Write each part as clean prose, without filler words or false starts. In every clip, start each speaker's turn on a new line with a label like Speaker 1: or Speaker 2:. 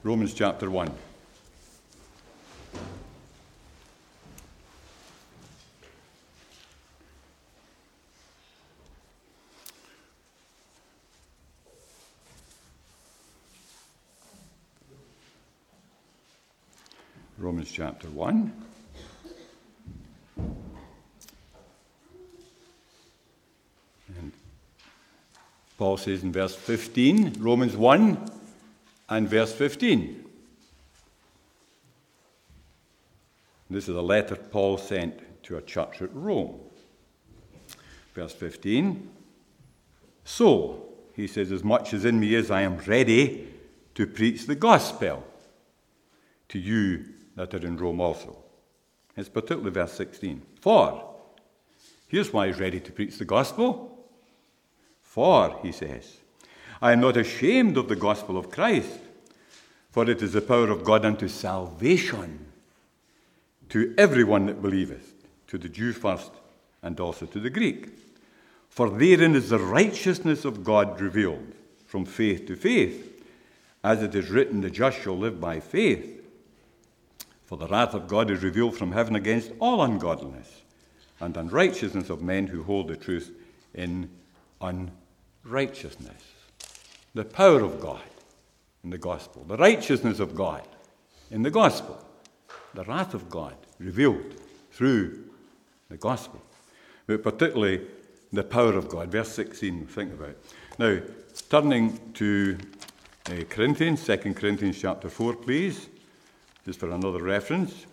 Speaker 1: Romans chapter 1. Romans chapter 1. And Paul says in verse 15, Romans 1 and verse 15. This is a letter Paul sent to a church at Rome. Verse 15. So, he says, as much as in me is, I am ready to preach the gospel to you that are in Rome also. It's particularly verse 16. For, here's why he's ready to preach the gospel. For, he says, I am not ashamed of the gospel of Christ, for it is the power of God unto salvation to everyone that believeth, to the Jew first, and also to the Greek. For therein is the righteousness of God revealed, from faith to faith, as it is written, the just shall live by faith. For the wrath of God is revealed from heaven against all ungodliness and unrighteousness of men who hold the truth in unrighteousness. The power of God in the gospel, the righteousness of God in the gospel, the wrath of God revealed through the gospel. But particularly the power of God. Verse 16, think about it. Now, turning to Corinthians, 2 Corinthians chapter 4, please. Just for another reference.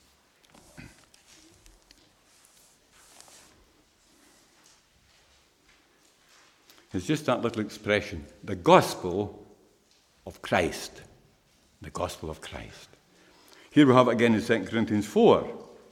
Speaker 1: It's just that little expression, the gospel of Christ. The gospel of Christ. Here we have it again in 2 Corinthians 4.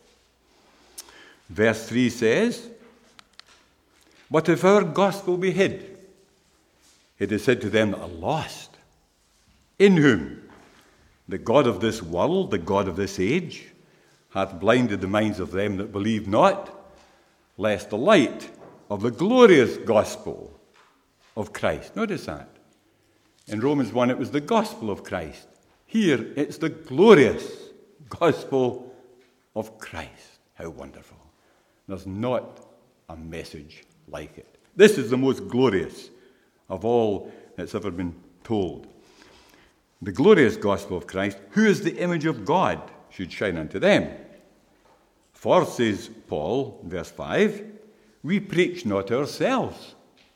Speaker 1: Verse 3 says, but if our gospel be hid, it is said to them that are lost, in whom the God of this world, the God of this age, hath blinded the minds of them that believe not, lest the light of the glorious gospel of Christ. Notice that. In Romans 1, it was the gospel of Christ. Here, it's the glorious gospel of Christ. How wonderful. There's not a message like it. This is the most glorious of all that's ever been told. The glorious gospel of Christ, who is the image of God, should shine unto them. For, says Paul, verse 5, we preach not ourselves,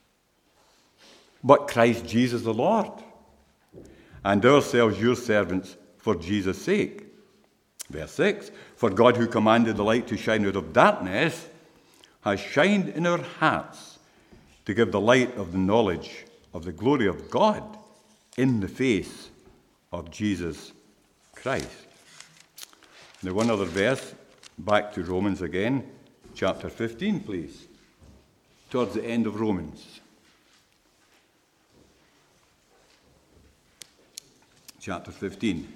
Speaker 1: but Christ Jesus the Lord, and ourselves your servants for Jesus' sake. Verse 6, for God who commanded the light to shine out of darkness has shined in our hearts to give the light of the knowledge of the glory of God in the face of Jesus Christ. Now, one other verse, back to Romans again, chapter 15, please. Towards the end of Romans. Chapter 15.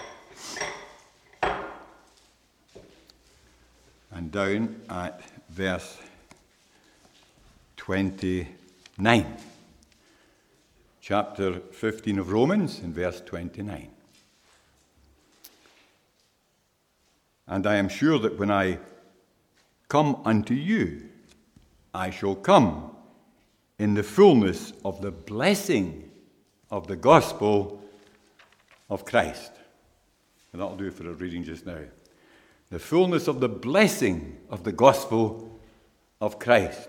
Speaker 1: And down at verse 29. Chapter 15 of Romans, in verse 29. And I am sure that when I come unto you, I shall come in the fullness of the blessing of the gospel of Christ. And that'll do for a reading just now. The fullness of the blessing of the gospel of Christ.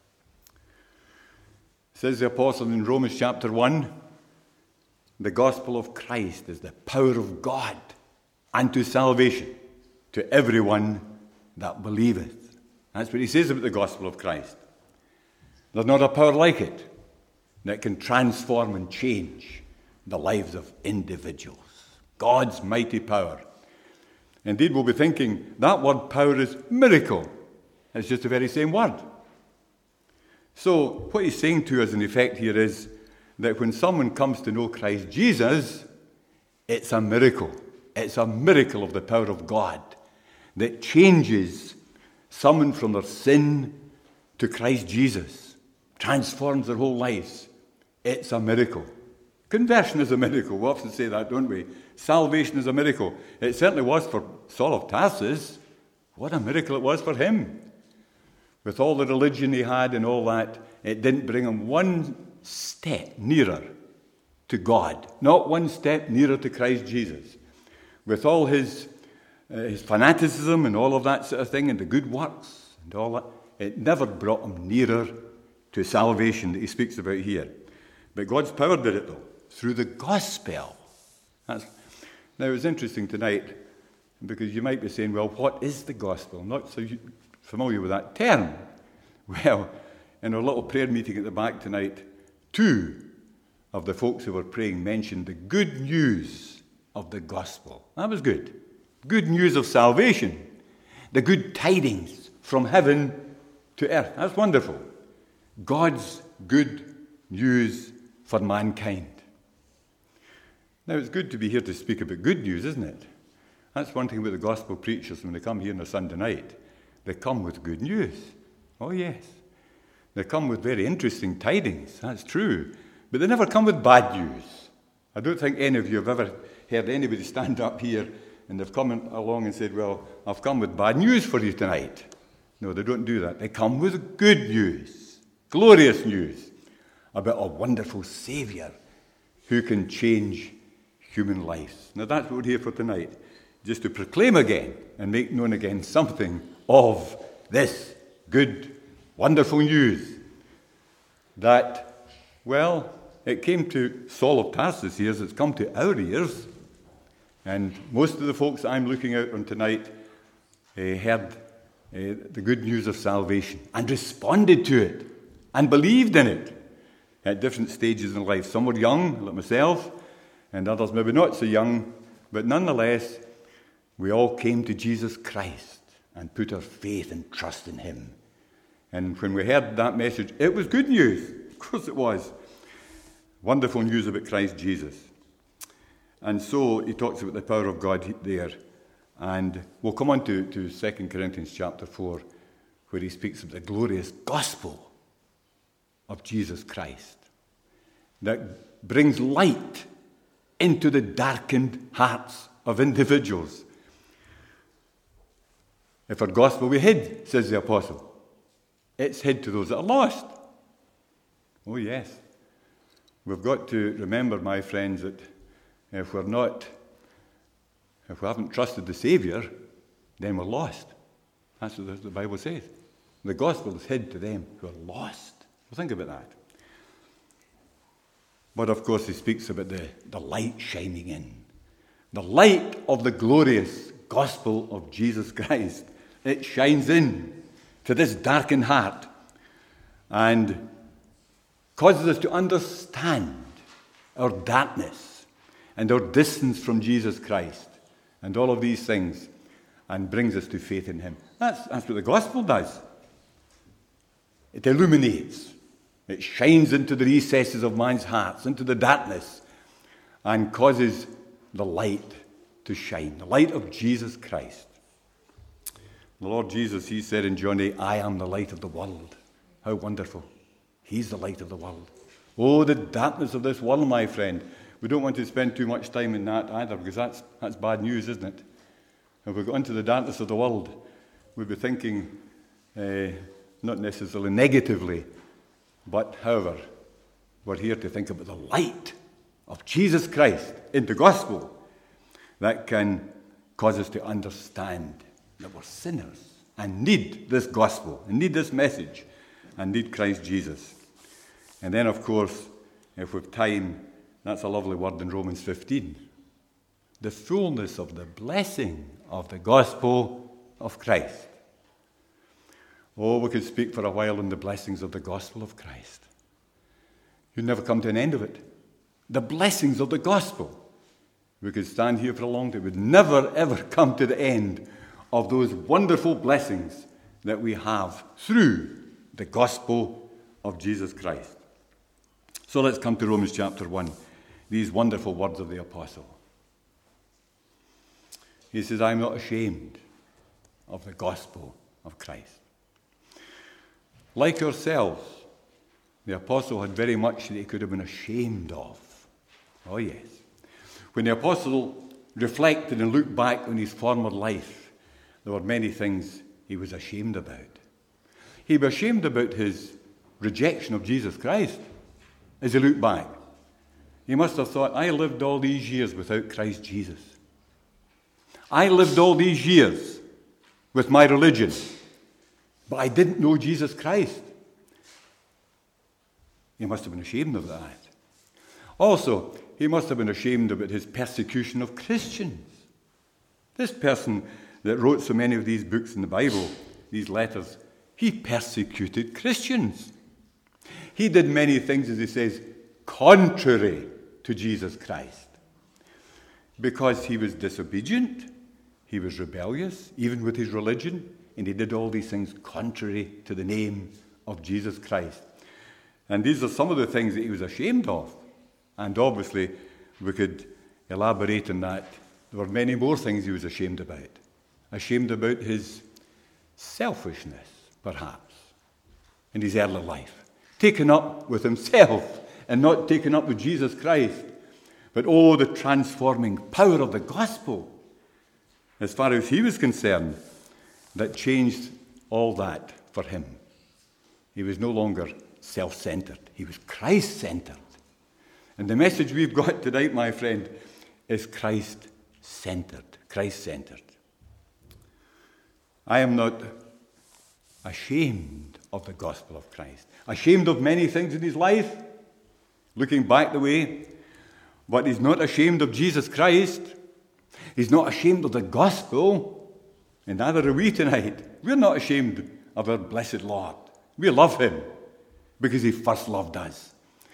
Speaker 1: Says the apostle in Romans chapter 1, the gospel of Christ is the power of God unto salvation to everyone that believeth. That's what he says about the gospel of Christ. There's not a power like it that can transform and change the lives of individuals. God's mighty power. Indeed, we'll be thinking that word power is miracle. It's just the very same word. So what he's saying to us in effect here is that when someone comes to know Christ Jesus, it's a miracle. It's a miracle of the power of God that changes someone from their sin to Christ Jesus, transforms their whole lives. It's a miracle. Conversion is a miracle. We often say that, don't we? Salvation is a miracle. It certainly was for Saul of Tarsus. What a miracle it was for him. With all the religion he had and all that, it didn't bring him one step nearer to God. Not one step nearer to Christ Jesus. With all his fanaticism and all of that sort of thing, and the good works and all that, it never brought him nearer to salvation that he speaks about here. But God's power did it, though, through the gospel. Now, it's interesting tonight, because you might be saying, well, what is the gospel? I'm not so familiar with that term. Well, in our little prayer meeting at the back tonight, 2 of the folks who were praying mentioned the good news of the gospel. That was good. Good news of salvation. The good tidings from heaven to earth. That's wonderful. God's good news for mankind. Now, it's good to be here to speak about good news, isn't it? That's one thing about the gospel preachers when they come here on a Sunday night. They come with good news. Oh, yes. They come with very interesting tidings. That's true. But they never come with bad news. I don't think any of you have ever heard anybody stand up here and they've come along and said, well, I've come with bad news for you tonight. No, they don't do that. They come with good news, glorious news about a wonderful Saviour who can change human lives. Now, that's what we're here for tonight, just to proclaim again and make known again something of this good, wonderful news that, well, it came to Saul of Tarsus' ears, it's come to our ears, and most of the folks I'm looking out on tonight heard the good news of salvation and responded to it and believed in it at different stages in life. Some were young, like myself, and others maybe not so young, but nonetheless, we all came to Jesus Christ and put our faith and trust in him. And when we heard that message, it was good news. Of course it was. Wonderful news about Christ Jesus. And so he talks about the power of God there. And we'll come on to 2 Corinthians chapter 4, where he speaks of the glorious gospel of Jesus Christ that brings light into the darkened hearts of individuals. If our gospel be hid, says the apostle, it's hid to those that are lost. Oh, yes. We've got to remember, my friends, that if we haven't trusted the Saviour, then we're lost. That's what the Bible says. The gospel is hid to them who are lost. Well, think about that. But of course, he speaks about the light shining in. The light of the glorious gospel of Jesus Christ. It shines in to this darkened heart and causes us to understand our darkness and our distance from Jesus Christ and all of these things, and brings us to faith in him. That's what the gospel does. It illuminates. It shines into the recesses of man's hearts, into the darkness, and causes the light to shine, the light of Jesus Christ. The Lord Jesus, he said in John 8, I am the light of the world. How wonderful. He's the light of the world. Oh, the darkness of this world, my friend. We don't want to spend too much time in that either, because that's bad news, isn't it? If we go into the darkness of the world, we'll be thinking not necessarily negatively, but however, we're here to think about the light of Jesus Christ in the gospel that can cause us to understand that we're sinners and need this gospel, and need this message, and need Christ Jesus. And then, of course, if we've time, that's a lovely word in Romans 15. The fullness of the blessing of the gospel of Christ. Oh, we could speak for a while on the blessings of the gospel of Christ. You'd never come to an end of it. The blessings of the gospel. We could stand here for a long time. We'd never, ever come to the end of those wonderful blessings that we have through the gospel of Jesus Christ. So let's come to Romans chapter 1. These wonderful words of the apostle. He says, I'm not ashamed of the gospel of Christ. Like ourselves, the apostle had very much that he could have been ashamed of. Oh, yes. When the apostle reflected and looked back on his former life, there were many things he was ashamed about. He was ashamed about his rejection of Jesus Christ as he looked back. He must have thought, I lived all these years without Christ Jesus. I lived all these years with my religion, but I didn't know Jesus Christ. He must have been ashamed of that. Also, he must have been ashamed about his persecution of Christians. This person that wrote so many of these books in the Bible, these letters, he persecuted Christians. He did many things, as he says, contrary to Jesus Christ. Because he was disobedient, he was rebellious, even with his religion, and he did all these things contrary to the name of Jesus Christ. And these are some of the things that he was ashamed of. And obviously, we could elaborate on that. There were many more things he was ashamed about. Ashamed about his selfishness, perhaps, in his early life. Taken up with himself and not taken up with Jesus Christ. But oh, the transforming power of the gospel, as far as he was concerned, that changed all that for him. He was no longer self-centered. He was Christ-centered. And the message we've got tonight, my friend, is Christ-centered. Christ-centered. I am not ashamed of the gospel of Christ. Ashamed of many things in his life, looking back the way, but he's not ashamed of Jesus Christ. He's not ashamed of the gospel, and neither are we tonight. We're not ashamed of our blessed Lord. We love him because he first loved us.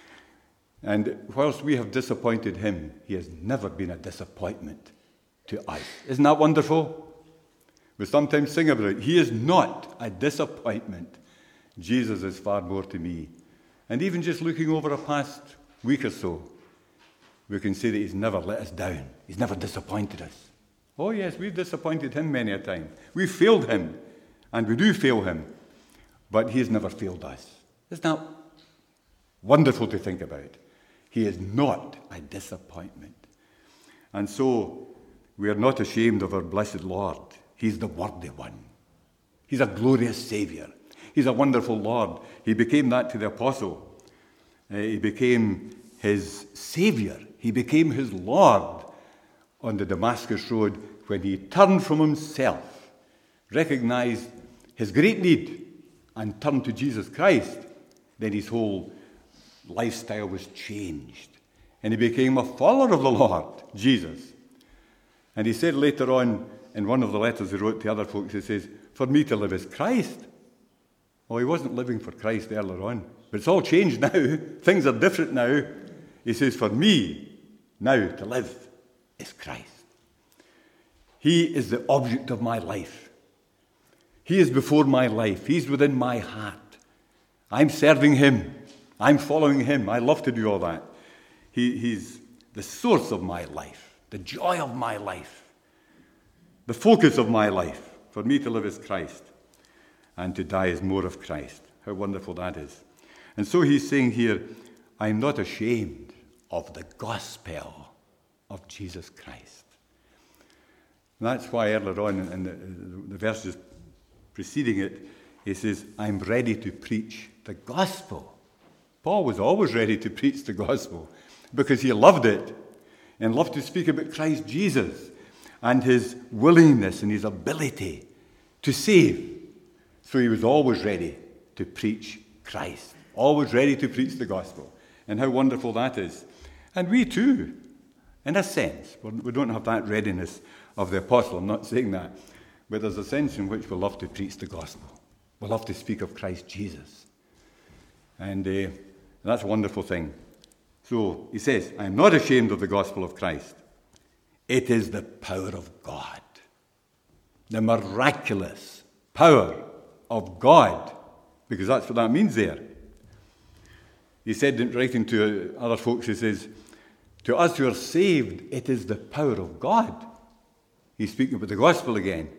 Speaker 1: And whilst we have disappointed him, he has never been a disappointment to us. Isn't that wonderful? We sometimes sing about it. He is not a disappointment. Jesus is far more to me. And even just looking over a past week or so, we can see that he's never let us down. He's never disappointed us. Oh yes, we've disappointed him many a time. We've failed him, and we do fail him, but he has never failed us. Isn't that wonderful to think about? He is not a disappointment. And so, we are not ashamed of our blessed Lord. He's the worthy one. He's a glorious Saviour. He's a wonderful Lord. He became that to the apostle. He became his Saviour. He became his Lord on the Damascus Road when he turned from himself, recognized his great need, and turned to Jesus Christ. Then his whole lifestyle was changed. And he became a follower of the Lord, Jesus. And he said later on, in one of the letters he wrote to other folks, he says, for me to live is Christ. Oh, he wasn't living for Christ earlier on. But it's all changed now. Things are different now. He says, for me, now to live is Christ. He is the object of my life. He is before my life. He's within my heart. I'm serving him. I'm following him. I love to do all that. He's the source of my life, the joy of my life, the focus of my life. For me to live is Christ, and to die is more of Christ. How wonderful that is. And so he's saying here, I'm not ashamed of the gospel of Jesus Christ. And that's why earlier on in the verses preceding it, he says, I'm ready to preach the gospel. Paul was always ready to preach the gospel because he loved it and loved to speak about Christ Jesus and his willingness and his ability to save. So he was always ready to preach Christ, always ready to preach the gospel. And how wonderful that is. And we too, in a sense, we don't have that readiness of the apostle, I'm not saying that, but there's a sense in which we love to preach the gospel. We love to speak of Christ Jesus. And that's a wonderful thing. So he says, I am not ashamed of the gospel of Christ. It is the power of God. The miraculous power of God. Because that's what that means there. He said, in writing to other folks, he says, to us who are saved, it is the power of God. He's speaking about the gospel again.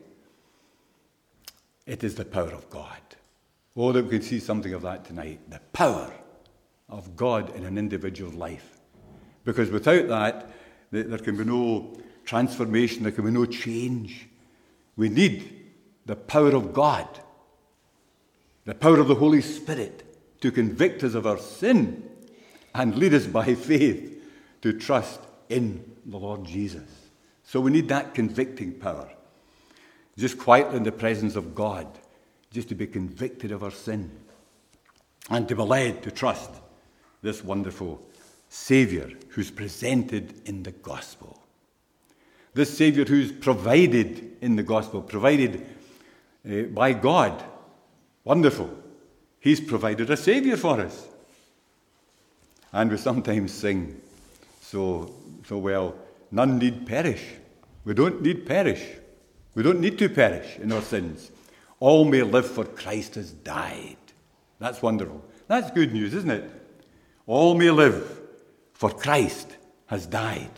Speaker 1: It is the power of God. Oh, that we can see something of that tonight. The power of God in an individual's life. Because without that, there can be no transformation, there can be no change. We need the power of God, the power of the Holy Spirit to convict us of our sin and lead us by faith to trust in the Lord Jesus. So we need that convicting power. Just quietly in the presence of God, just to be convicted of our sin and to be led to trust this wonderful Saviour who's presented in the gospel. This Saviour who's provided in the gospel, provided by God. Wonderful. He's provided a Saviour for us. And we sometimes sing so well, none need perish. We don't need perish. We don't need to perish in our sins. All may live, for Christ has died. That's wonderful. That's good news, isn't it? All may live, for Christ has died.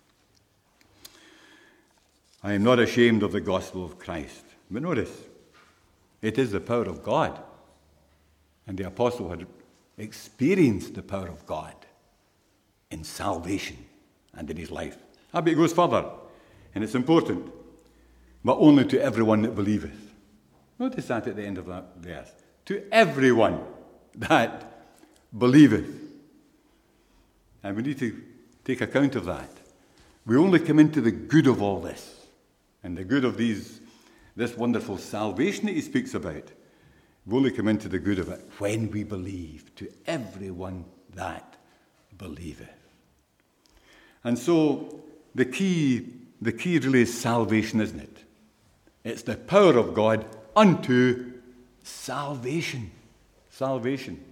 Speaker 1: I am not ashamed of the gospel of Christ. But notice, it is the power of God. And the apostle had experienced the power of God in salvation and in his life. But it goes further, and it's important. But only to everyone that believeth. Notice that at the end of that verse. To everyone that believeth. And we need to take account of that. We only come into the good of all this. And the good of this wonderful salvation that he speaks about. We only come into the good of it when we believe. To everyone that believeth. And so the key really is salvation, isn't it? It's the power of God unto salvation. Salvation.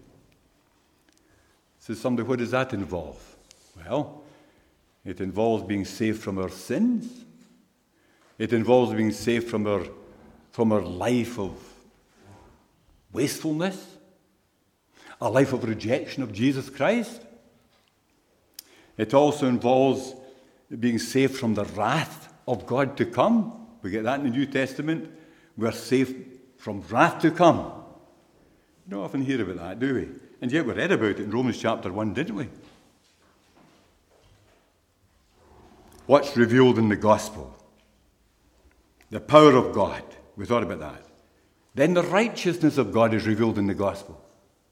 Speaker 1: So somebody, what does that involve? Well, it involves being saved from our sins. It involves being saved from our life of wastefulness, a life of rejection of Jesus Christ. It also involves being saved from the wrath of God to come. We get that in the New Testament. We're saved from wrath to come. We don't often hear about that, do we? And yet we read about it in Romans chapter 1, didn't we? What's revealed in the gospel? The power of God. We thought about that. Then the righteousness of God is revealed in the gospel.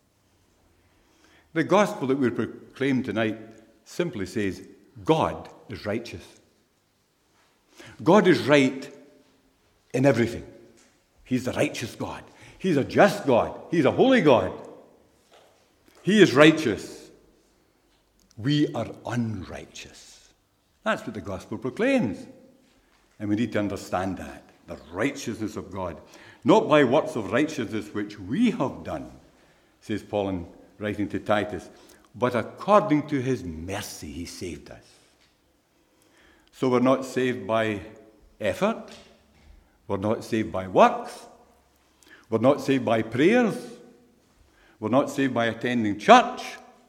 Speaker 1: The gospel that we proclaim tonight simply says, God is righteous. God is right in everything. He's the righteous God. He's a just God. He's a holy God. He is righteous. We are unrighteous. That's what the gospel proclaims. And we need to understand that. The righteousness of God. Not by works of righteousness which we have done, says Paul in writing to Titus, but according to his mercy he saved us. So we're not saved by effort. We're not saved by works. We're not saved by prayers. We're not saved by attending church.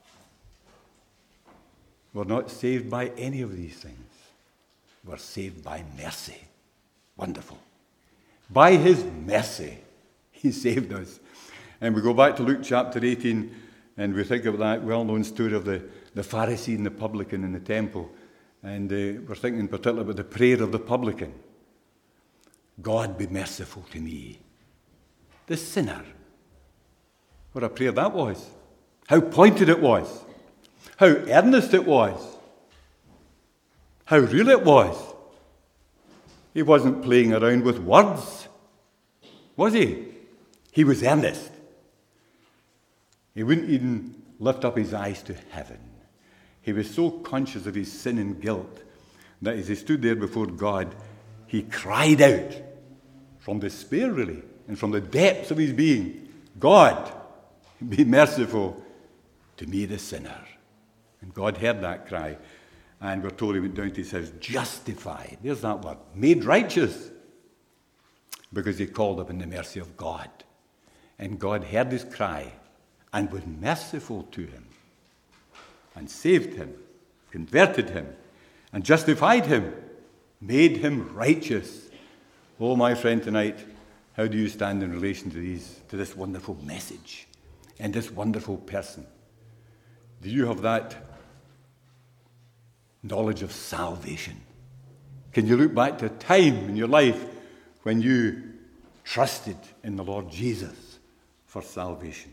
Speaker 1: We're not saved by any of these things. We're saved by mercy. Wonderful. By his mercy, he saved us. And we go back to Luke chapter 18, and we think of that well-known story of the Pharisee and the publican in the temple. And we're thinking in particular about the prayer of the publican. God be merciful to me, the sinner. What a prayer that was. How pointed it was. How earnest it was. How real it was. He wasn't playing around with words, was he? He was earnest. He wouldn't even lift up his eyes to heaven. He was so conscious of his sin and guilt that as he stood there before God, he cried out from despair, really, and from the depths of his being, God, be merciful to me, the sinner. And God heard that cry, and we're told he went down to his house justified. There's that word, made righteous, because he called upon the mercy of God. And God heard his cry and was merciful to him and saved him, converted him, and justified him, made him righteous. Oh, my friend, tonight, how do you stand in relation to this wonderful message and this wonderful person? Do you have that knowledge of salvation? Can you look back to a time in your life when you trusted in the Lord Jesus for salvation?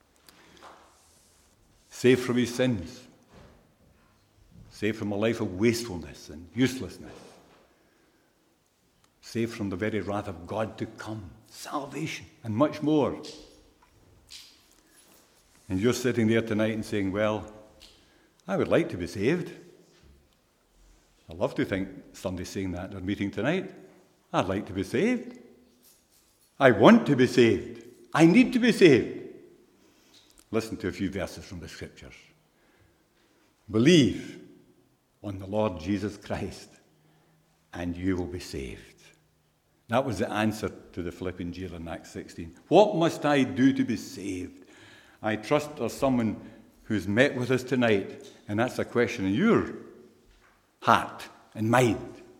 Speaker 1: Saved from his sins. Saved from a life of wastefulness and uselessness. Saved from the very wrath of God to come. Salvation and much more. And you're sitting there tonight and saying, well, I would like to be saved. I love to think somebody's saying that in our meeting tonight. I'd like to be saved. I want to be saved. I need to be saved. Listen to a few verses from the Scriptures. Believe on the Lord Jesus Christ, and you will be saved. That was the answer to the Philippian jailer in Acts 16. What must I do to be saved? I trust there's someone who's met with us tonight, and that's a question in your heart and mind.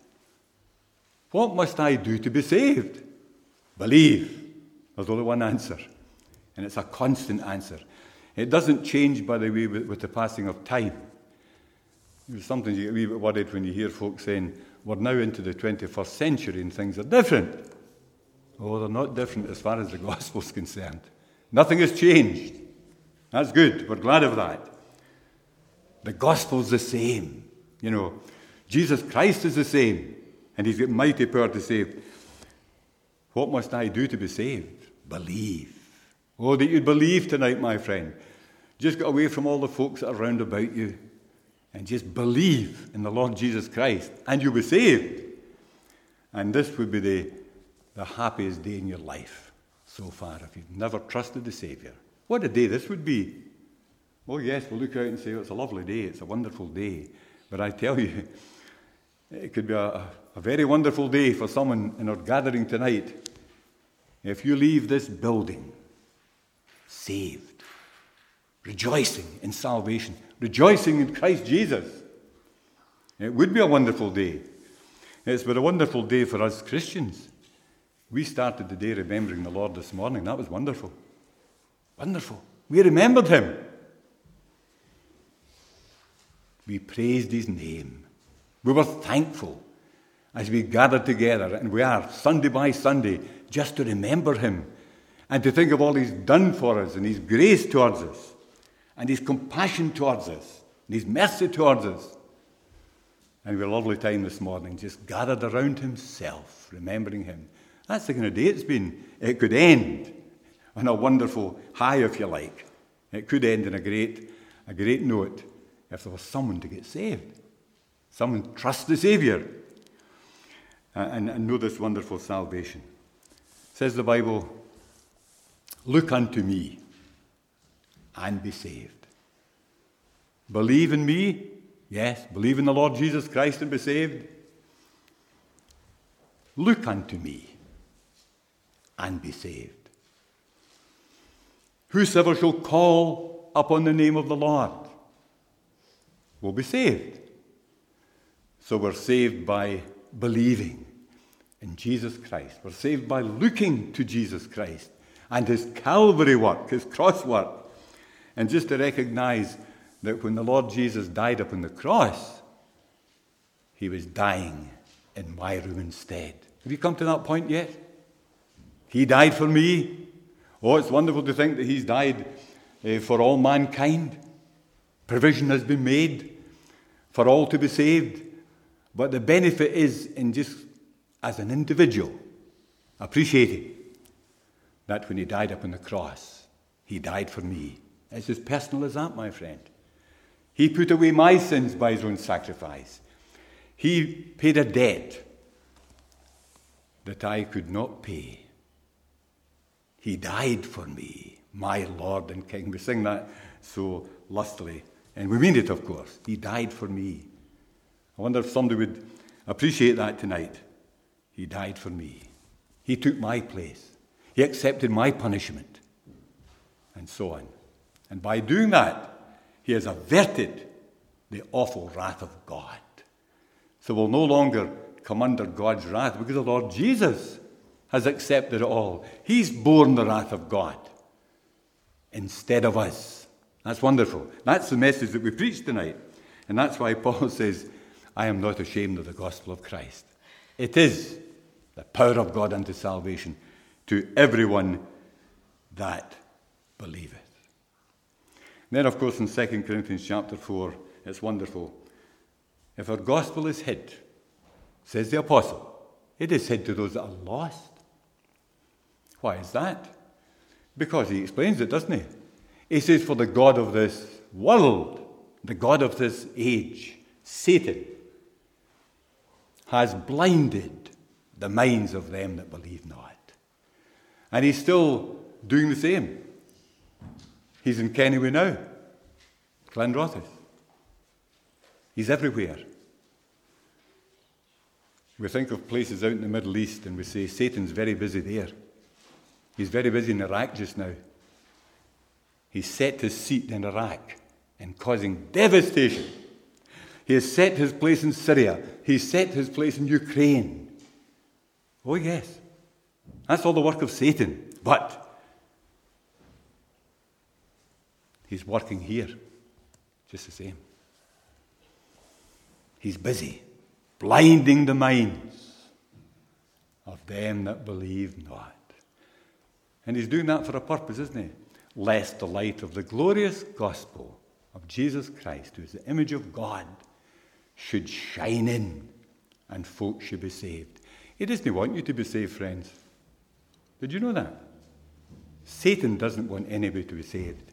Speaker 1: What must I do to be saved? Believe. There's only one answer, and it's a constant answer. It doesn't change, by the way, with the passing of time. Sometimes you get a wee bit worried when you hear folks saying, we're now into the 21st century and things are different. Oh, they're not different as far as the gospel's concerned. Nothing has changed. That's good. We're glad of that. The gospel's the same. You know, Jesus Christ is the same, and he's got mighty power to save. What must I do to be saved? Believe. Oh, that you'd believe tonight, my friend. Just get away from all the folks that are round about you and just believe in the Lord Jesus Christ, and you'll be saved. And this would be the happiest day in your life so far if you've never trusted the Saviour. What a day this would be. Oh, yes, we'll look out and say, oh, it's a lovely day, it's a wonderful day. But I tell you, it could be a very wonderful day for someone in our gathering tonight if you leave this building saved, rejoicing in salvation, rejoicing in Christ Jesus. It would be a wonderful day. It's been a wonderful day for us Christians. We started the day remembering the Lord this morning. That was wonderful. Wonderful. We remembered him. We praised his name. We were thankful as we gathered together, and we are Sunday by Sunday, just to remember him and to think of all he's done for us and his grace towards us and his compassion towards us and his mercy towards us. And we had a lovely time this morning, just gathered around himself, remembering him. That's the kind of day it's been. It could end on a wonderful high, if you like. It could end on a great note if there was someone to get saved. Someone trust the Saviour and know this wonderful salvation. Says the Bible, look unto me and be saved. Believe in me, yes, believe in the Lord Jesus Christ and be saved. Look unto me and be saved. Whosoever shall call upon the name of the Lord will be saved. So we're saved by believing in Jesus Christ. We're saved by looking to Jesus Christ and his Calvary work, his cross work. And just to recognize that when the Lord Jesus died upon the cross, he was dying in my room instead. Have you come to that point yet? He died for me. Oh, it's wonderful to think that he's died for all mankind. Provision has been made for all to be saved. But the benefit is in just as an individual appreciating that when he died upon the cross, he died for me. It's as personal as that, my friend. He put away my sins by his own sacrifice. He paid a debt that I could not pay. He died for me, my Lord and King. We sing that so lustily, and we mean it, of course. He died for me. I wonder if somebody would appreciate that tonight. He died for me. He took my place. He accepted my punishment, and so on. And by doing that, he has averted the awful wrath of God. So we'll no longer come under God's wrath because the Lord Jesus has accepted it all. He's borne the wrath of God instead of us. That's wonderful. That's the message that we preach tonight. And that's why Paul says, I am not ashamed of the gospel of Christ. It is the power of God unto salvation to everyone that believeth. And then, of course, in 2 Corinthians chapter 4, it's wonderful. If our gospel is hid, says the apostle, it is hid to those that are lost. Why is that? Because he explains it, doesn't he? He says, for the God of this world, the God of this age, Satan, has blinded the minds of them that believe not. And he's still doing the same. He's in Kennyway now, Glenrothes. He's everywhere. We think of places out in the Middle East and we say Satan's very busy there. He's very busy in Iraq just now. He's set his seat in Iraq and causing devastation. He has set his place in Syria. He's set his place in Ukraine. Oh yes, that's all the work of Satan. But he's working here just the same. He's busy blinding the minds of them that believe not. And he's doing that for a purpose, isn't he? Lest the light of the glorious gospel of Jesus Christ, who is the image of God, should shine in and folk should be saved. He doesn't want you to be saved, friends. Did you know that? Satan doesn't want anybody to be saved.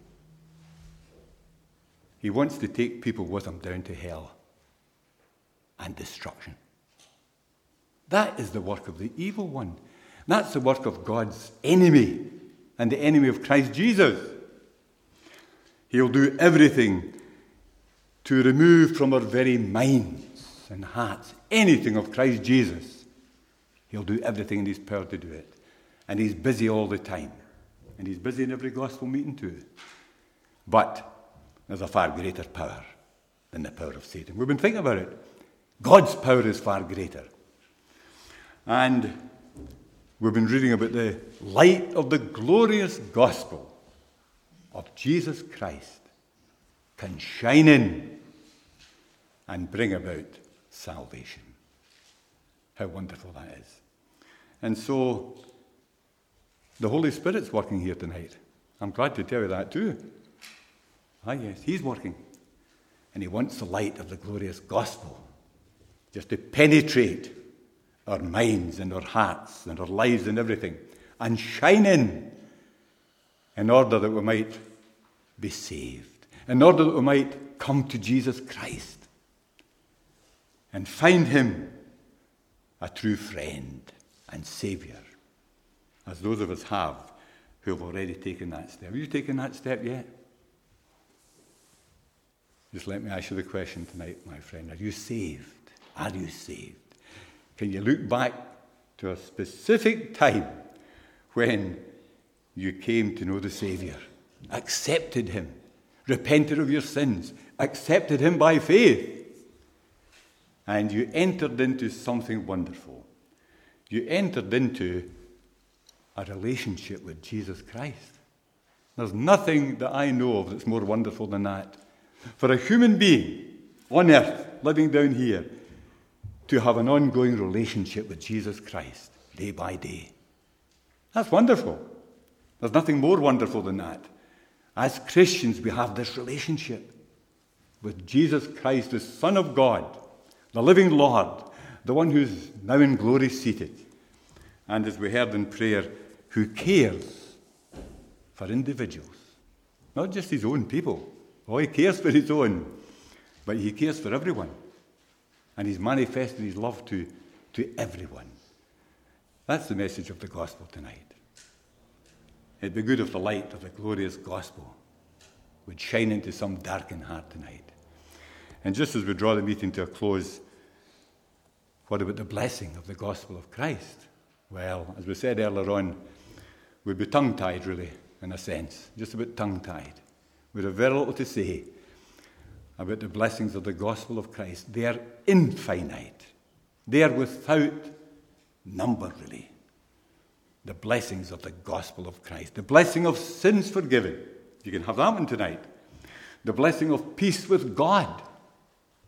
Speaker 1: He wants to take people with him down to hell and destruction. That is the work of the evil one. That's the work of God's enemy and the enemy of Christ Jesus. He'll do everything to remove from our very minds and hearts anything of Christ Jesus. He'll do everything in his power to do it. And he's busy all the time. And he's busy in every gospel meeting too. But there's a far greater power than the power of Satan. We've been thinking about it. God's power is far greater. And we've been reading about the light of the glorious gospel of Jesus Christ can shine in and bring about salvation. How wonderful that is. And so, the Holy Spirit's working here tonight. I'm glad to tell you that too. Ah, yes, he's working. And he wants the light of the glorious gospel just to penetrate our minds and our hearts and our lives and everything and shine in order that we might be saved, in order that we might come to Jesus Christ and find him a true friend and Saviour, as those of us have who have already taken that step. Have you taken that step yet? Just let me ask you the question tonight, my friend. Are you saved? Are you saved? Can you look back to a specific time when you came to know the Saviour, accepted him, repented of your sins, accepted him by faith, and you entered into something wonderful? You entered into a relationship with Jesus Christ. There's nothing that I know of that's more wonderful than that. For a human being on earth, living down here, to have an ongoing relationship with Jesus Christ day by day. That's wonderful. There's nothing more wonderful than that. As Christians, we have this relationship with Jesus Christ, the Son of God, the living Lord, the one who's now in glory seated. And as we heard in prayer, who cares for individuals, not just his own people. Oh, he cares for his own, but he cares for everyone. And he's manifested his love to everyone. That's the message of the gospel tonight. It'd be good if the light of the glorious gospel would shine into some darkened heart tonight. And just as we draw the meeting to a close, what about the blessing of the gospel of Christ? Well, as we said earlier on, we'd be tongue-tied, really, in a sense, just a bit tongue-tied. We'd have very little to say about the blessings of the gospel of Christ. They are infinite. They are without number, really. The blessings of the gospel of Christ. The blessing of sins forgiven. You can have that one tonight. The blessing of peace with God.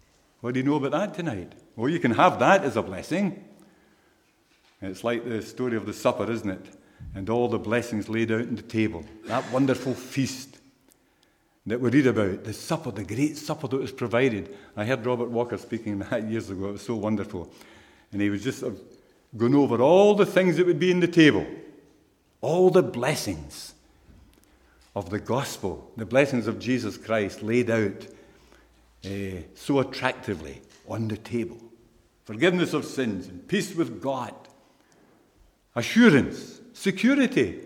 Speaker 1: What do you know about that tonight? Well, you can have that as a blessing. It's like the story of the supper, isn't it? And all the blessings laid out on the table. That wonderful feast that we read about. The supper, the great supper that was provided. I heard Robert Walker speaking that years ago. It was so wonderful. And he was just going over all the things that would be in the table. All the blessings of the gospel. The blessings of Jesus Christ laid out so attractively on the table. Forgiveness of sins and peace with God. Assurance, security.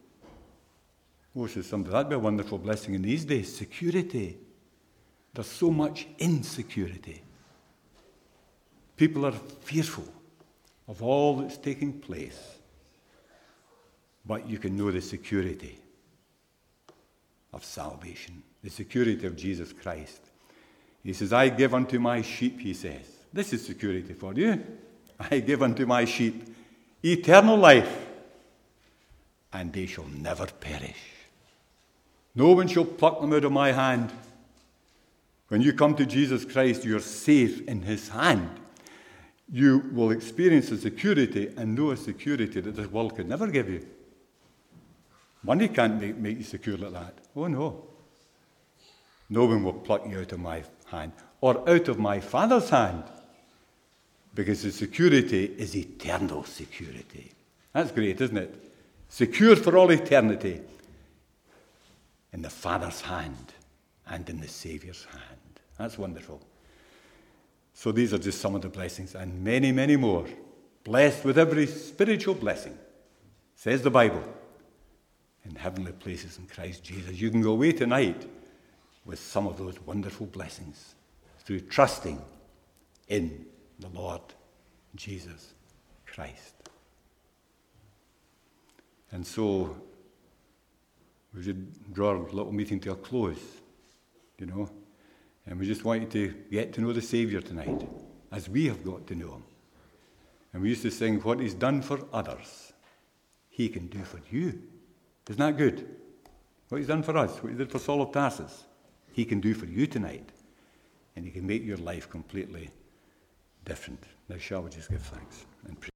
Speaker 1: Oh, says somebody, that'd be a wonderful blessing in these days. Security. There's so much insecurity. People are fearful of all that's taking place. But you can know the security of salvation, the security of Jesus Christ. He says, I give unto my sheep, he says. This is security for you. I give unto my sheep eternal life, and they shall never perish. No one shall pluck them out of my hand. When you come to Jesus Christ, you're safe in his hand. You will experience a security and know a security that this world could never give you. Money can't make you secure like that. Oh, no. No one will pluck you out of my hand or out of my Father's hand, because the security is eternal security. That's great, isn't it? Secure for all eternity in the Father's hand and in the Saviour's hand. That's wonderful. So these are just some of the blessings, and many, many more. Blessed with every spiritual blessing, says the Bible, in heavenly places in Christ Jesus. You can go away tonight with some of those wonderful blessings through trusting in the Lord Jesus Christ. And so we should draw our little meeting to a close, and we just want you to get to know the Saviour tonight, as we have got to know him. And we used to sing, what he's done for others, he can do for you. Isn't that good? What he's done for us, what he did for Saul of Tarsus, he can do for you tonight. And he can make your life completely different. Now shall we just give thanks and pray.